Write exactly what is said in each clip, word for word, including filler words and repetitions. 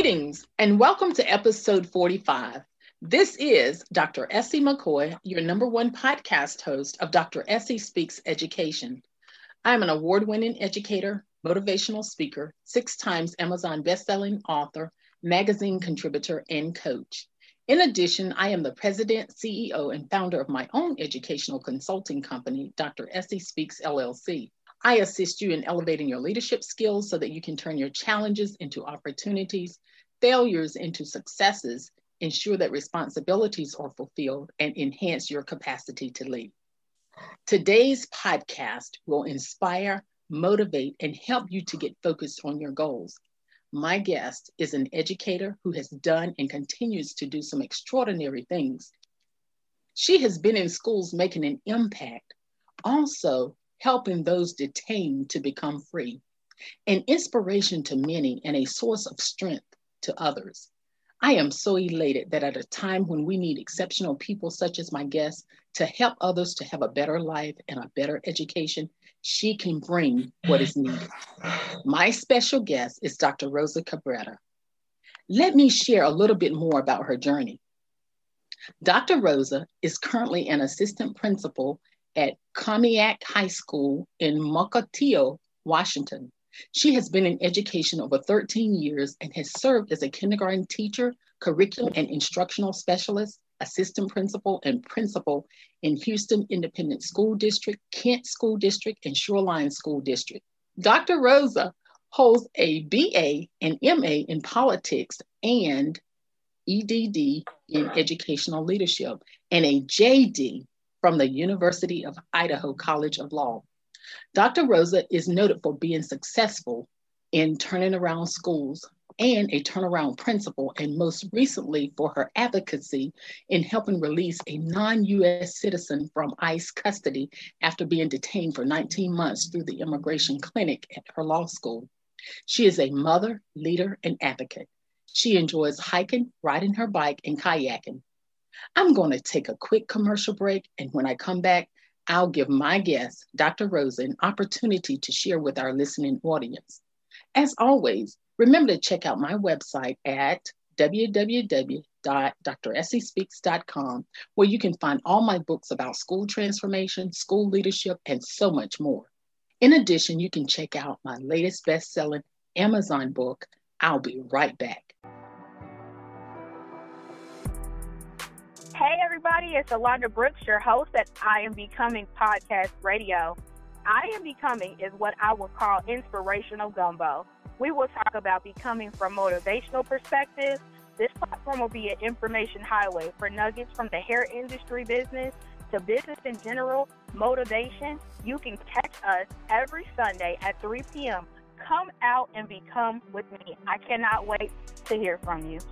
Greetings and welcome to episode forty-five. This is Doctor Essie McCoy, your number one podcast host of Doctor Essie Speaks Education. I'm an award-winning educator, motivational speaker, six times Amazon bestselling author, magazine contributor, and coach. In addition, I am the president, C E O, and founder of my own educational consulting company, Doctor Essie Speaks L L C. I assist you in elevating your leadership skills so that you can turn your challenges into opportunities, failures into successes, ensure that responsibilities are fulfilled, and enhance your capacity to lead. Today's podcast will inspire, motivate, and help you to get focused on your goals. My guest is an educator who has done and continues to do some extraordinary things. She has been in schools making an impact, also helping those detained to become free, an inspiration to many and a source of strength to others. I am so elated that at a time when we need exceptional people such as my guest to help others to have a better life and a better education, she can bring what is needed. My special guest is Doctor Rosa Cabrera. Let me share a little bit more about her journey. Doctor Rosa is currently an assistant principal at Comiac High School in Mukilteo, Washington. She has been in education over thirteen years and has served as a kindergarten teacher, curriculum and instructional specialist, assistant principal, and principal in Houston Independent School District, Kent School District, and Shoreline School District. Doctor Rosa holds a B A and M A in politics and E D D in educational leadership and a J D from the University of Idaho College of Law. Doctor Rosa is noted for being successful in turning around schools and a turnaround principal, and most recently for her advocacy in helping release a non-U S citizen from ICE custody after being detained for nineteen months through the immigration clinic at her law school. She is a mother, leader, and advocate. She enjoys hiking, riding her bike, and kayaking. I'm going to take a quick commercial break, and when I come back, I'll give my guest, Doctor Rosa, an opportunity to share with our listening audience. As always, remember to check out my website at w w w dot d r essie speaks dot com, where you can find all my books about school transformation, school leadership, and so much more. In addition, you can check out my latest best-selling Amazon book. I'll be right back. Hey everybody, it's Alondra Brooks, your host at I Am Becoming Podcast Radio. I Am Becoming is what I would call inspirational gumbo. We will talk about becoming from motivational perspectives. This platform will be an information highway for nuggets from the hair industry business to business in general, motivation. You can catch us every Sunday at three p.m. Come out and become with me. I cannot wait to hear from you.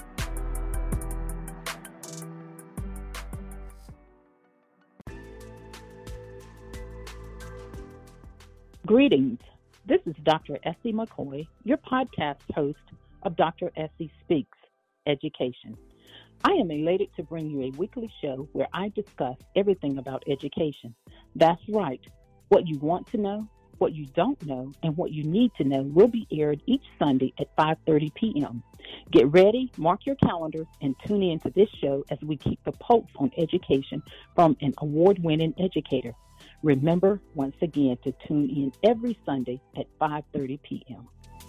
Greetings. This is Doctor Essie McCoy, your podcast host of Doctor Essie Speaks Education. I am elated to bring you a weekly show where I discuss everything about education. That's right. What you want to know, what you don't know, and what you need to know will be aired each Sunday at five thirty p.m. Get ready, mark your calendars, and tune in to this show as we keep the pulse on education from an award-winning educator. Remember, once again, to tune in every Sunday at five thirty p.m.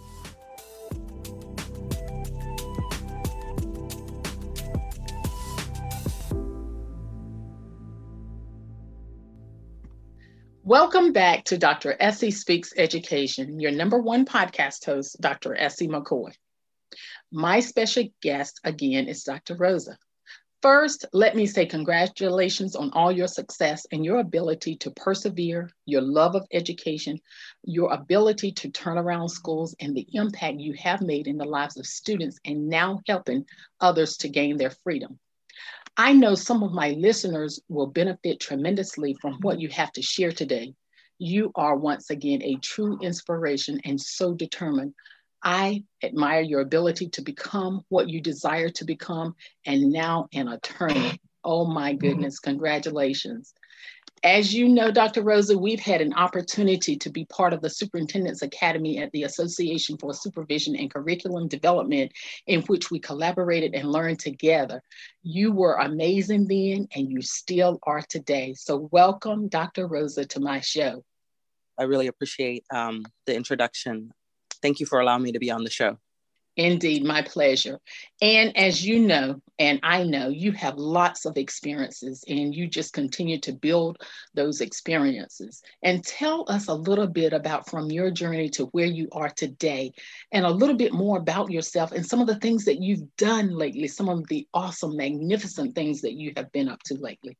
Welcome back to Doctor Essie Speaks Education, your number one podcast host, Doctor Essie McCoy. My special guest again is Doctor Rosa. First, let me say congratulations on all your success and your ability to persevere, your love of education, your ability to turn around schools, and the impact you have made in the lives of students and now helping others to gain their freedom. I know some of my listeners will benefit tremendously from what you have to share today. You are once again a true inspiration and so determined. I admire your ability to become what you desire to become, and now an attorney. Oh my goodness, congratulations. As you know, Doctor Rosa, we've had an opportunity to be part of the Superintendent's Academy at the Association for Supervision and Curriculum Development, in which we collaborated and learned together. You were amazing then, and you still are today. So welcome, Doctor Rosa, to my show. I really appreciate um, the introduction. Thank you for allowing me to be on the show. Indeed, my pleasure. And as you know, and I know, you have lots of experiences and you just continue to build those experiences. And tell us a little bit about from your journey to where you are today, and a little bit more about yourself and some of the things that you've done lately, some of the awesome, magnificent things that you have been up to lately.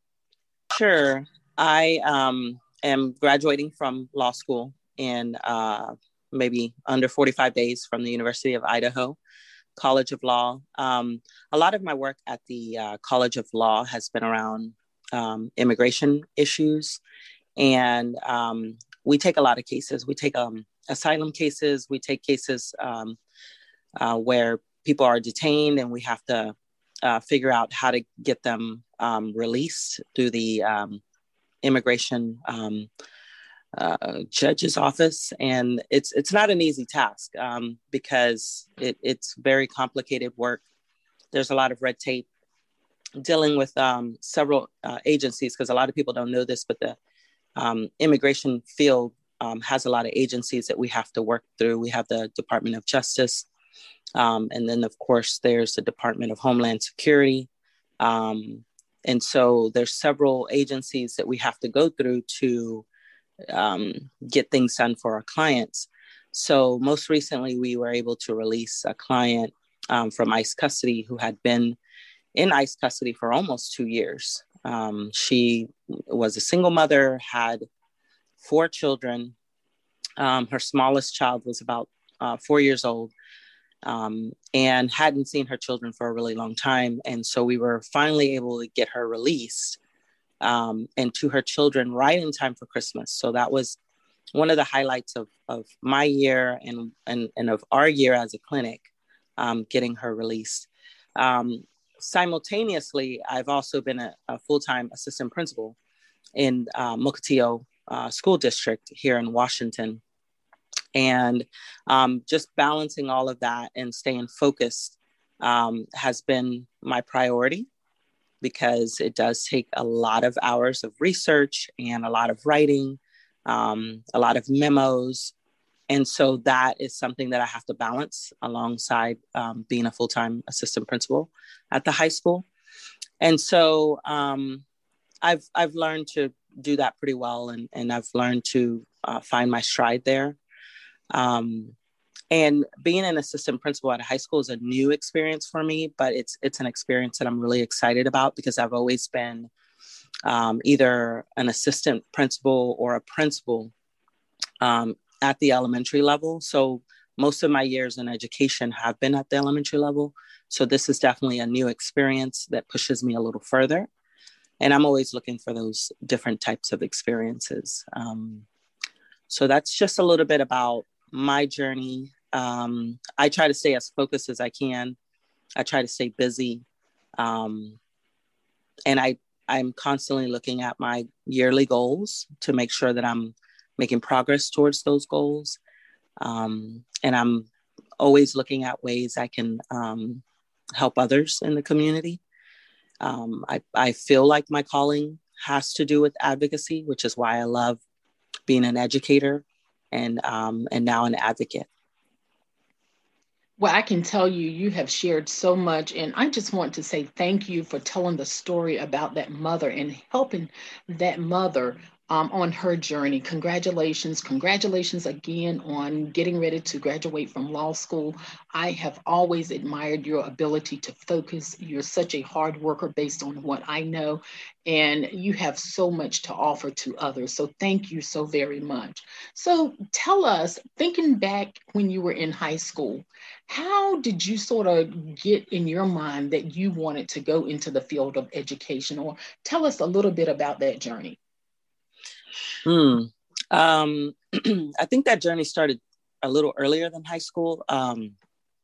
Sure. I um, am graduating from law school in uh, maybe under forty-five days from the University of Idaho College of Law. Um, a lot of my work at the uh, College of Law has been around um, immigration issues. And um, we take a lot of cases. We take um, asylum cases. We take cases um, uh, where people are detained and we have to uh, figure out how to get them um, released through the um, immigration um Uh, judge's office. And it's it's not an easy task um, because it, it's very complicated work. There's a lot of red tape dealing with um, several uh, agencies, because a lot of people don't know this, but the um, immigration field um, has a lot of agencies that we have to work through. We have the Department of Justice. Um, and then, of course, there's the Department of Homeland Security. Um, and so there's several agencies that we have to go through to um, get things done for our clients. So most recently, we were able to release a client um, from ICE custody who had been in ICE custody for almost two years. Um, she was a single mother, had four children. Um, her smallest child was about uh, four years old um, and hadn't seen her children for a really long time. And so we were finally able to get her released Um, and to her children right in time for Christmas. So that was one of the highlights of, of my year and, and, and of our year as a clinic, um, getting her released. Um, simultaneously, I've also been a, a full-time assistant principal in uh, Mukilteo uh, School District here in Washington. And um, just balancing all of that and staying focused um, has been my priority, because it does take a lot of hours of research and a lot of writing, um, a lot of memos. And so that is something that I have to balance alongside um, being a full-time assistant principal at the high school. And so um, I've I've learned to do that pretty well, and, and I've learned to uh, find my stride there. Um, And being an assistant principal at a high school is a new experience for me, but it's it's an experience that I'm really excited about, because I've always been um, either an assistant principal or a principal um, at the elementary level. So most of my years in education have been at the elementary level. So this is definitely a new experience that pushes me a little further. And I'm always looking for those different types of experiences. Um, so that's just a little bit about my journey. Um, I try to stay as focused as I can. I try to stay busy. Um, and I, I'm constantly looking at my yearly goals to make sure that I'm making progress towards those goals. Um, and I'm always looking at ways I can um, help others in the community. Um, I, I feel like my calling has to do with advocacy, which is why I love being an educator and um, and now an advocate. Well, I can tell you, you have shared so much, and I just want to say thank you for telling the story about that mother and helping that mother um, on her journey. Congratulations. Congratulations again on getting ready to graduate from law school. I have always admired your ability to focus. You're such a hard worker based on what I know, and you have so much to offer to others. So thank you so very much. So tell us, thinking back when you were in high school, how did you sort of get in your mind that you wanted to go into the field of education? Or tell us a little bit about that journey. Hmm. Um, I think that journey started a little earlier than high school. Um,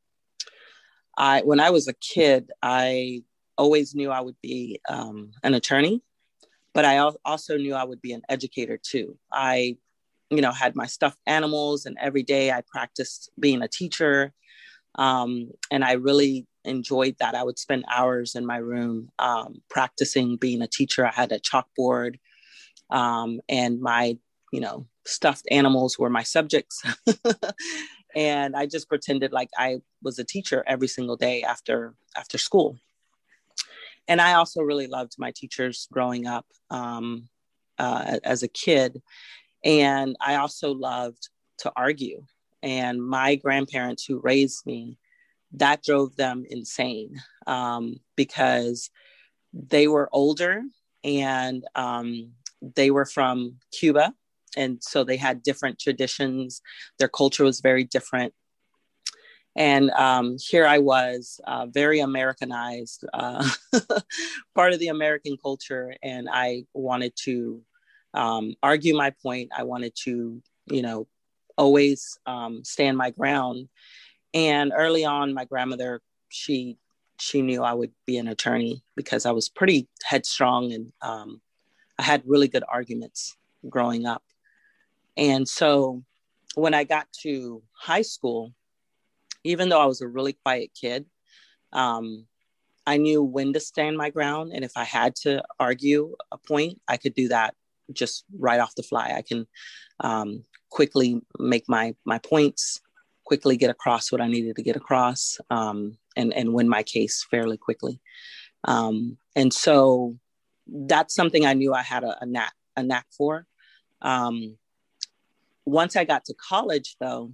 I, when I was a kid, I always knew I would be um, an attorney, but I al- also knew I would be an educator too. I, you know, had my stuffed animals, and every day I practiced being a teacher. Um, and I really enjoyed that. I would spend hours in my room um, practicing being a teacher. I had a chalkboard, um, and my, you know, stuffed animals were my subjects. And I just pretended like I was a teacher every single day after after school. And I also really loved my teachers growing up um, uh, as a kid. And I also loved to argue. And my grandparents who raised me, that drove them insane um, because they were older, and um, they were from Cuba. And so they had different traditions. Their culture was very different. And um, here I was, uh, very Americanized, uh, part of the American culture. And I wanted to um, argue my point. I wanted to, you know, always um, stand my ground. And early on, my grandmother, she she knew I would be an attorney because I was pretty headstrong, and um, I had really good arguments growing up. And so when I got to high school, even though I was a really quiet kid, um, I knew when to stand my ground. And if I had to argue a point, I could do that just right off the fly. I can um, quickly make my, my points, quickly get across what I needed to get across, um, and, and win my case fairly quickly. Um, and so that's something I knew I had a, a knack, a knack for. Um, Once I got to college, though,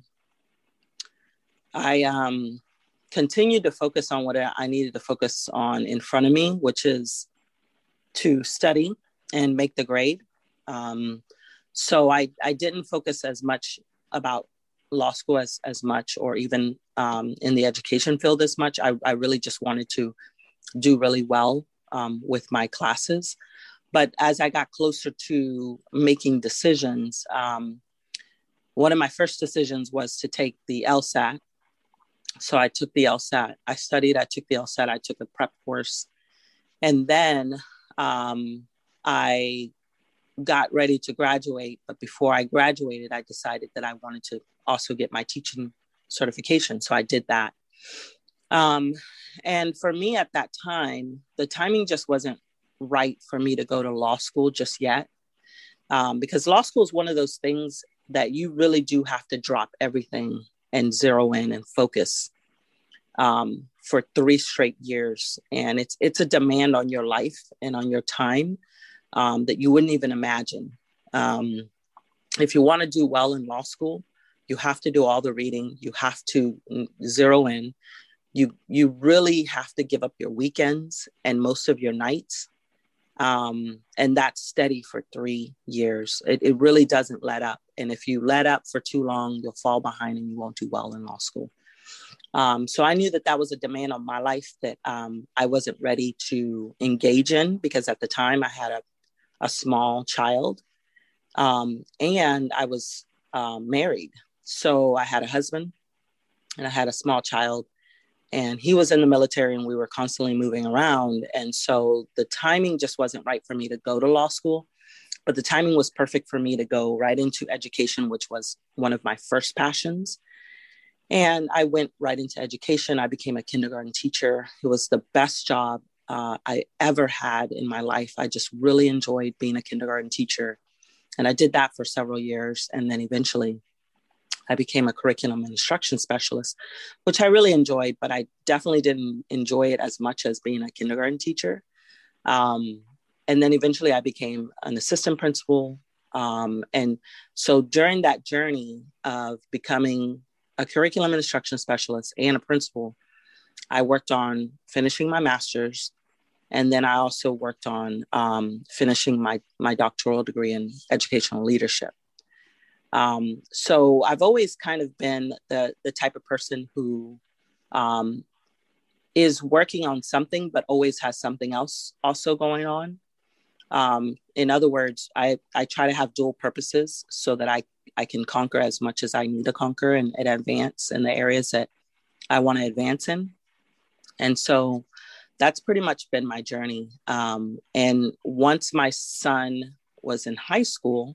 I um, continued to focus on what I needed to focus on in front of me, which is to study and make the grade. Um, so I, I didn't focus as much about law school as, as much, or even um, in the education field as much. I, I really just wanted to do really well um, with my classes. But as I got closer to making decisions, um, one of my first decisions was to take the LSAT. So I took the LSAT. I studied, I took the LSAT, I took a prep course. And then um, I got ready to graduate. But before I graduated, I decided that I wanted to also get my teaching certification. So I did that. Um, and for me at that time, the timing just wasn't right for me to go to law school just yet. Um, because law school is one of those things that you really do have to drop everything and zero in and focus um, for three straight years. And it's it's a demand on your life and on your time um, that you wouldn't even imagine. Um, if you want to do well in law school, you have to do all the reading. You have to zero in. You, you really have to give up your weekends and most of your nights. Um, and that's steady for three years. It, it really doesn't let up. And if you let up for too long, you'll fall behind and you won't do well in law school. Um, so I knew that that was a demand on my life that um, I wasn't ready to engage in, because at the time I had a, a small child um, and I was uh, married. So I had a husband and I had a small child. And he was in the military and we were constantly moving around. And so the timing just wasn't right for me to go to law school, but the timing was perfect for me to go right into education, which was one of my first passions. And I went right into education. I became a kindergarten teacher. It was the best job uh, I ever had in my life. I just really enjoyed being a kindergarten teacher. And I did that for several years. And then eventually I became a curriculum and instruction specialist, which I really enjoyed, but I definitely didn't enjoy it as much as being a kindergarten teacher. Um, and then eventually I became an assistant principal. Um, and so during that journey of becoming a curriculum and instruction specialist and a principal, I worked on finishing my master's. And then I also worked on um, finishing my, my doctoral degree in educational leadership. Um, so I've always kind of been the, the type of person who um, is working on something, but always has something else also going on. Um, in other words, I, I try to have dual purposes so that I, I can conquer as much as I need to conquer and, and advance in the areas that I want to advance in. And so that's pretty much been my journey. Um, and once my son was in high school,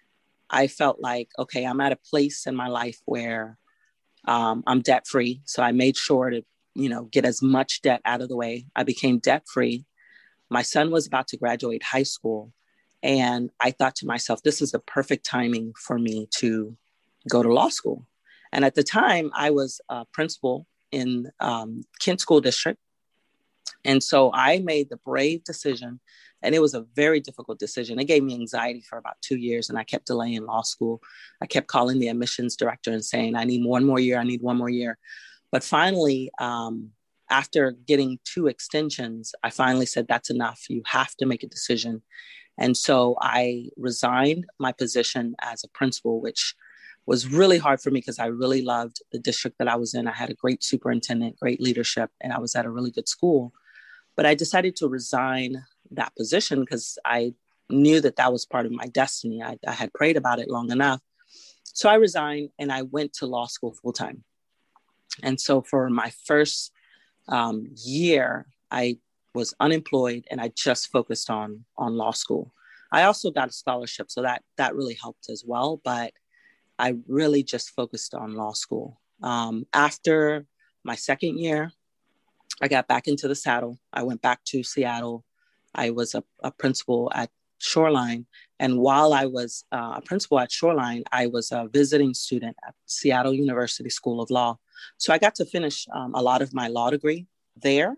I felt like, okay, I'm at a place in my life where um, I'm debt free. So I made sure to, you know, get as much debt out of the way. I became debt free. My son was about to graduate high school. And I thought to myself, this is the perfect timing for me to go to law school. And at the time, I was a principal in um, Kent School District. And so I made the brave decision, and it was a very difficult decision. It gave me anxiety for about two years, and I kept delaying law school. I kept calling the admissions director and saying, I need one more year, I need one more year. But finally, um, after getting two extensions, I finally said, that's enough. You have to make a decision. And so I resigned my position as a principal, which was really hard for me because I really loved the district that I was in. I had a great superintendent, great leadership, and I was at a really good school. But I decided to resign that position because I knew that that was part of my destiny. I, I had prayed about it long enough. So I resigned and I went to law school full time. And so for my first um, year, I was unemployed and I just focused on, on law school. I also got a scholarship, so that, that really helped as well. But I really just focused on law school. Um, after my second year, I got back into the saddle. I went back to Seattle. I was a, a principal at Shoreline. And while I was uh, a principal at Shoreline, I was a visiting student at Seattle University School of Law. So I got to finish um, a lot of my law degree there.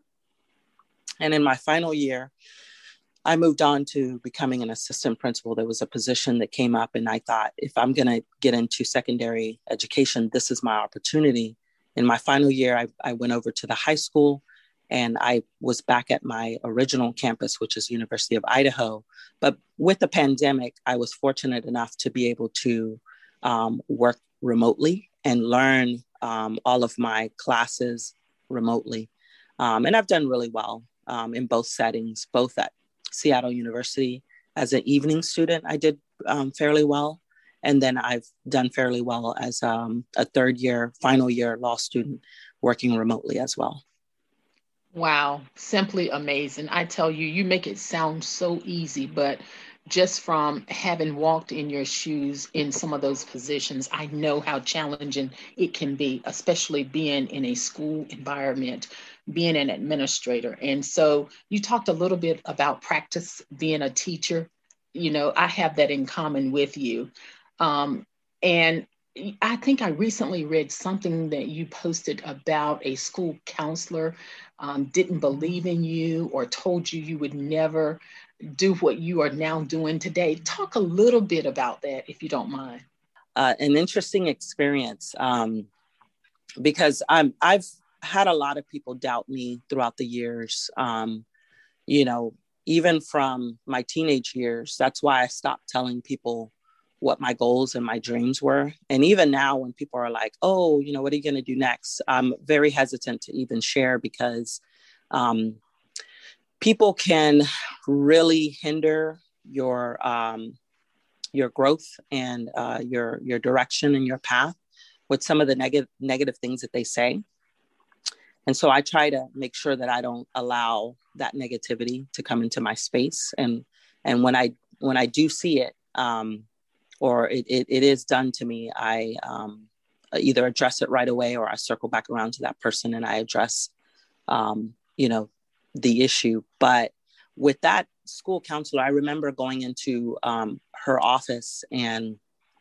And in my final year, I moved on to becoming an assistant principal. There was a position that came up, and I thought, if I'm going to get into secondary education, this is my opportunity. In my final year, I, I went over to the high school, and I was back at my original campus, which is University of Idaho. But with the pandemic, I was fortunate enough to be able to um, work remotely and learn um, all of my classes remotely. Um, and I've done really well um, in both settings, both at Seattle University as an evening student. I did um, fairly well. And then I've done fairly well as um, a third year, final year law student working remotely as well. Wow, simply amazing. I tell you, you make it sound so easy, but just from having walked in your shoes in some of those positions, I know how challenging it can be, especially being in a school environment, being an administrator. And so you talked a little bit about practice being a teacher. You know, I have that in common with you. Um, and I think I recently read something that you posted about a school counselor um, didn't believe in you or told you you would never do what you are now doing today. Talk a little bit about that, if you don't mind. Uh, an interesting experience um, because I'm, I've had a lot of people doubt me throughout the years, um, you know, even from my teenage years. That's why I stopped telling people what my goals and my dreams were. And even now when people are like, oh, you know, what are you going to do next? I'm very hesitant to even share because um, people can really hinder your um, your growth and uh, your your direction and your path with some of the negative negative things that they say. And so I try to make sure that I don't allow that negativity to come into my space. And and when I when I do see it, um, or it, it, it is done to me, I um, either address it right away or I circle back around to that person and I address, um, you know, the issue. But with that school counselor, I remember going into um, her office and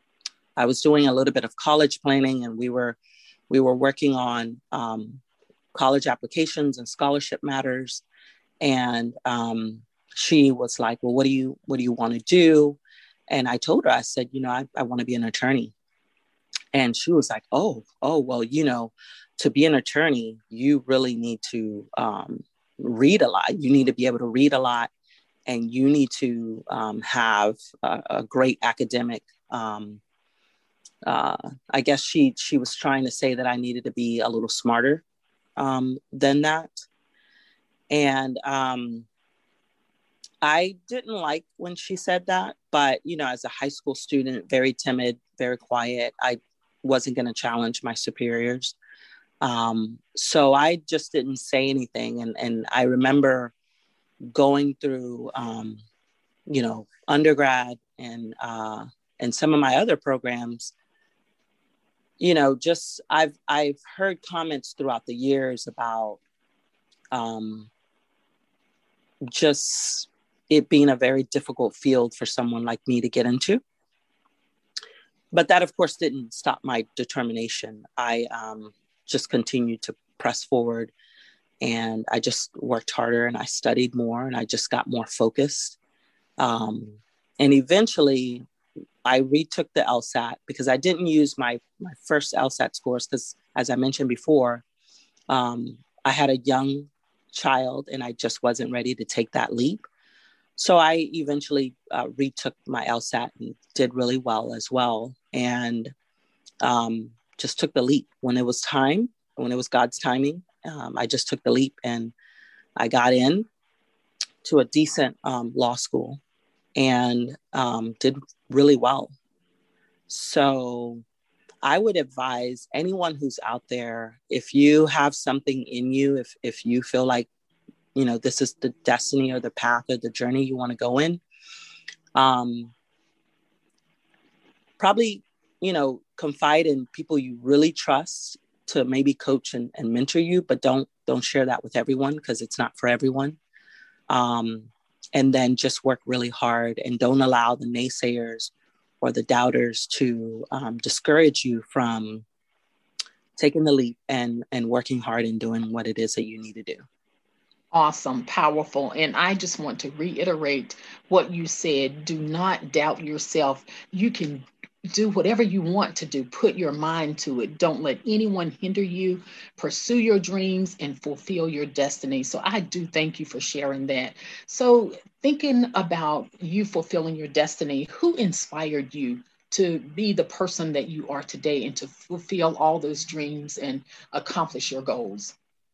I was doing a little bit of college planning, and we were we were working on um, college applications and scholarship matters. And um, she was like, well, what do you what do you want to do? And I told her, I said, you know, I, I want to be an attorney. And she was like, oh, oh, well, you know, to be an attorney, you really need to um, read a lot. You need to be able to read a lot, and you need to um, have a, a great academic. Um, uh, I guess she she was trying to say that I needed to be a little smarter um, than that. And um, I didn't like when she said that, but, you know, as a high school student, very timid, very quiet, I wasn't going to challenge my superiors. Um, so I just didn't say anything. And, and I remember going through, um, you know, undergrad and, uh, and some of my other programs, you know, just I've, I've heard comments throughout the years about, um, just it being a very difficult field for someone like me to get into. But that, of course, didn't stop my determination. I um, just continued to press forward, and I just worked harder, and I studied more, and I just got more focused. Um, and eventually, I retook the LSAT because I didn't use my, my first LSAT scores because, as I mentioned before, um, I had a young child, and I just wasn't ready to take that leap. So I eventually uh, retook my LSAT and did really well as well. And um, just took the leap when it was time, when it was God's timing. Um, I just took the leap and I got in to a decent um, law school and um, did really well. So I would advise anyone who's out there, if you have something in you, if if you feel like, you know, this is the destiny or the path or the journey you want to go in, um, probably, you know, confide in people you really trust to maybe coach and, and mentor you, but don't, don't share that with everyone because it's not for everyone. Um, and then just work really hard and don't allow the naysayers or the doubters to um, discourage you from taking the leap and, and working hard and doing what it is that you need to do. Awesome, powerful. And I just want to reiterate what you said. Do not doubt yourself. You can do whatever you want to do. Put your mind to it. Don't let anyone hinder you. Pursue your dreams and fulfill your destiny. So I do thank you for sharing that. So thinking about you fulfilling your destiny, who inspired you to be the person that you are today and to fulfill all those dreams and accomplish your goals?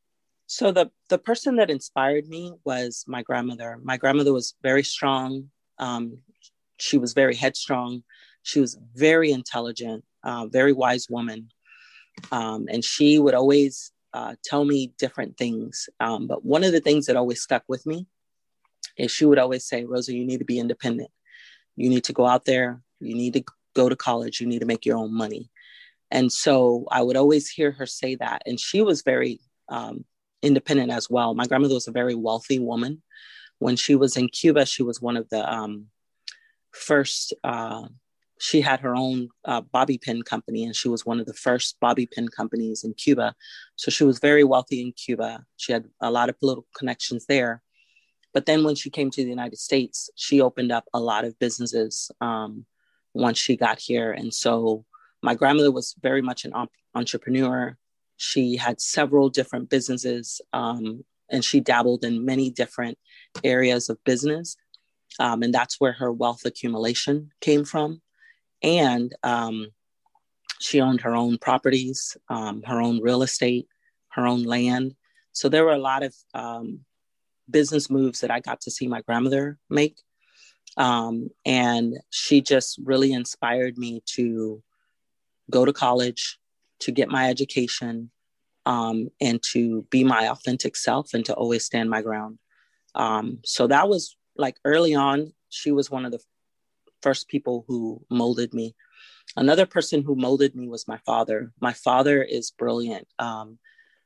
So the, the person that inspired me was my grandmother. My grandmother was very strong. Um, she was very headstrong. She was very intelligent, uh, very wise woman. Um, and she would always uh, tell me different things. Um, but one of the things that always stuck with me is she would always say, Rosa, you need to be independent. You need to go out there. You need to go to college. You need to make your own money. And so I would always hear her say that. And she was very um, independent as well. My grandmother was a very wealthy woman. When she was in Cuba, she was one of the um, first, uh, she had her own uh, bobby pin company, and she was one of the first bobby pin companies in Cuba. So she was very wealthy in Cuba. She had a lot of political connections there. But then when she came to the United States, she opened up a lot of businesses um, once she got here. And so my grandmother was very much an op- entrepreneur. She had several different businesses, um, and she dabbled in many different areas of business. Um, and that's where her wealth accumulation came from. And um, she owned her own properties, um, her own real estate, her own land. So there were a lot of um, business moves that I got to see my grandmother make. Um, and she just really inspired me to go to college, to get my education, um, and to be my authentic self and to always stand my ground. Um, so that was like early on, she was one of the first people who molded me. Another person who molded me was my father. My father is brilliant. Um,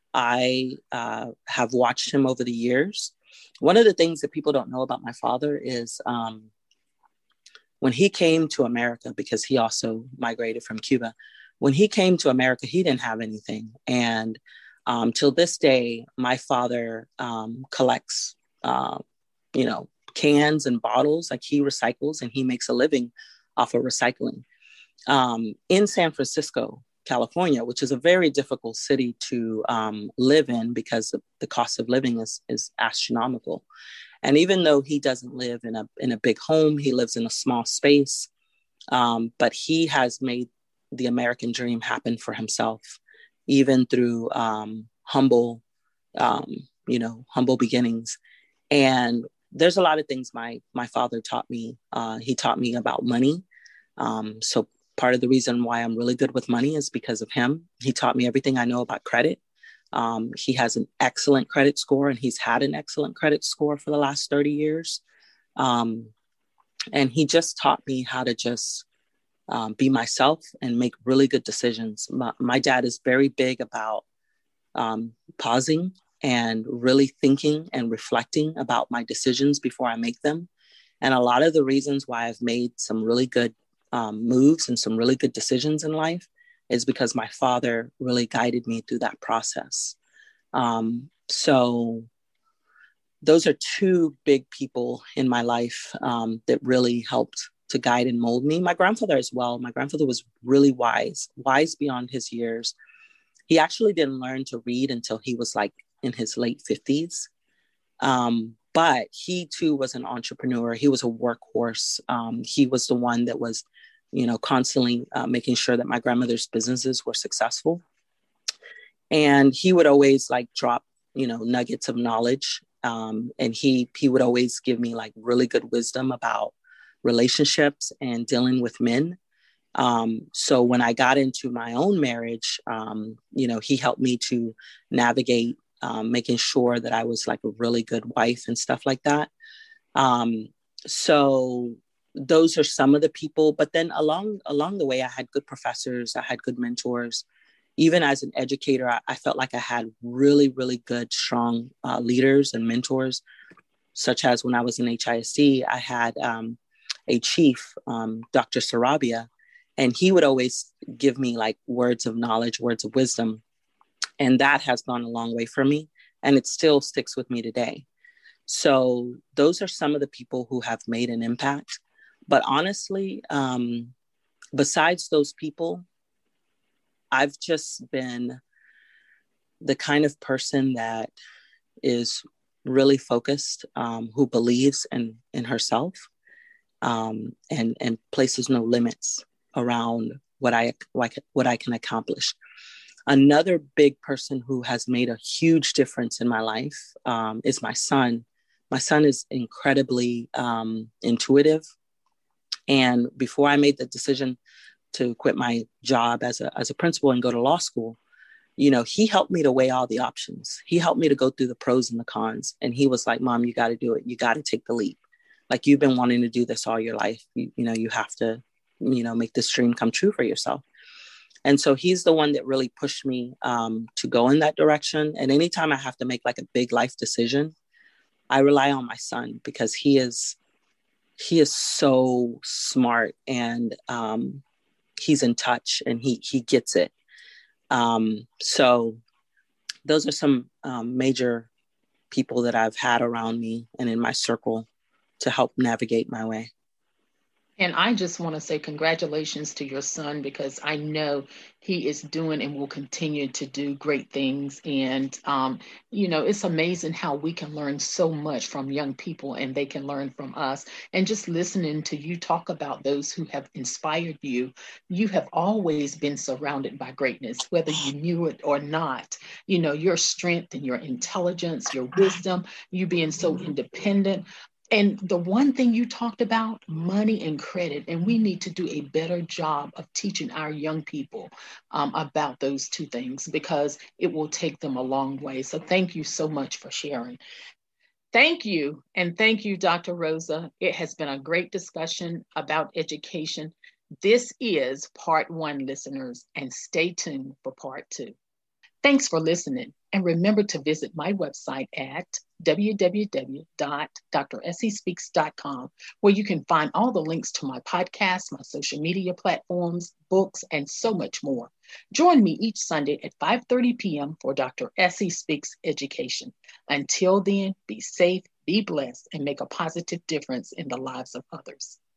I uh, have watched him over the years. One of the things that people don't know about my father is um, when he came to America, because he also migrated from Cuba, when he came to America, he didn't have anything. And um, till this day, my father um, collects, uh, you know, cans and bottles. Like he recycles and he makes a living off of recycling. Um, in San Francisco, California, which is a very difficult city to um, live in because the cost of living is, is astronomical. And even though he doesn't live in a in a big home, he lives in a small space, um, but he has made the American dream happen for himself, even through um, humble, um, you know, humble beginnings. And there's a lot of things my my father taught me. Uh, he taught me about money. Um, so part of the reason why I'm really good with money is because of him. He taught me everything I know about credit. Um, he has an excellent credit score, and he's had an excellent credit score for the last thirty years. Um, and he just taught me how to just um, be myself and make really good decisions. My, my dad is very big about um, pausing and really thinking and reflecting about my decisions before I make them. And a lot of the reasons why I've made some really good um, moves and some really good decisions in life is because my father really guided me through that process. Um, so those are two big people in my life um, that really helped to guide and mold me. My grandfather as well. My grandfather was really wise, wise beyond his years. He actually didn't learn to read until he was like in his late fifties. Um, but he too was an entrepreneur. He was a workhorse. Um, he was the one that was, you know, constantly uh, making sure that my grandmother's businesses were successful. And he would always like drop, you know, nuggets of knowledge. Um, and he, he would always give me like really good wisdom about relationships and dealing with men. Um, so when I got into my own marriage, um, you know, he helped me to navigate, um, making sure that I was like a really good wife and stuff like that. Um, so those are some of the people, but then along, along the way, I had good professors, I had good mentors. Even as an educator, I, I felt like I had really, really good, strong uh, leaders and mentors, such as when I was in H I S C, I had um, a chief, um, Doctor Sarabia, and he would always give me like words of knowledge, words of wisdom. And that has gone a long way for me. And it still sticks with me today. So those are some of the people who have made an impact. But honestly, um, besides those people, I've just been the kind of person that is really focused, um, who believes in, in herself, um, and, and places no limits around what I, what I can accomplish. Another big person who has made a huge difference in my life um, is my son. My son is incredibly um, intuitive. And before I made the decision to quit my job as a, as a principal and go to law school, you know, he helped me to weigh all the options. He helped me to go through the pros and the cons. And he was like, Mom, you got to do it. You got to take the leap. Like, you've been wanting to do this all your life. You, you know, you have to, you know, make this dream come true for yourself. And so he's the one that really pushed me um, to go in that direction. And anytime I have to make like a big life decision, I rely on my son, because he is, he is so smart, and um, he's in touch, and he, he gets it. Um, so those are some um, major people that I've had around me and in my circle to help navigate my way. And I just want to say congratulations to your son, because I know he is doing and will continue to do great things. And, um, you know, it's amazing how we can learn so much from young people, and they can learn from us. And just listening to you talk about those who have inspired you, you have always been surrounded by greatness, whether you knew it or not. You know, your strength and your intelligence, your wisdom, you being so independent. And the one thing you talked about, money and credit, and we need to do a better job of teaching our young people um, about those two things, because it will take them a long way. So thank you so much for sharing. Thank you. And thank you, Doctor Rosa. It has been a great discussion about education. This is part one, listeners, and stay tuned for part two. Thanks for listening. And remember to visit my website at w w w dot dr essie speaks dot com, where you can find all the links to my podcast, my social media platforms, books, and so much more. Join me each Sunday at five thirty p.m. for Doctor Essie Speaks Education. Until then, be safe, be blessed, and make a positive difference in the lives of others.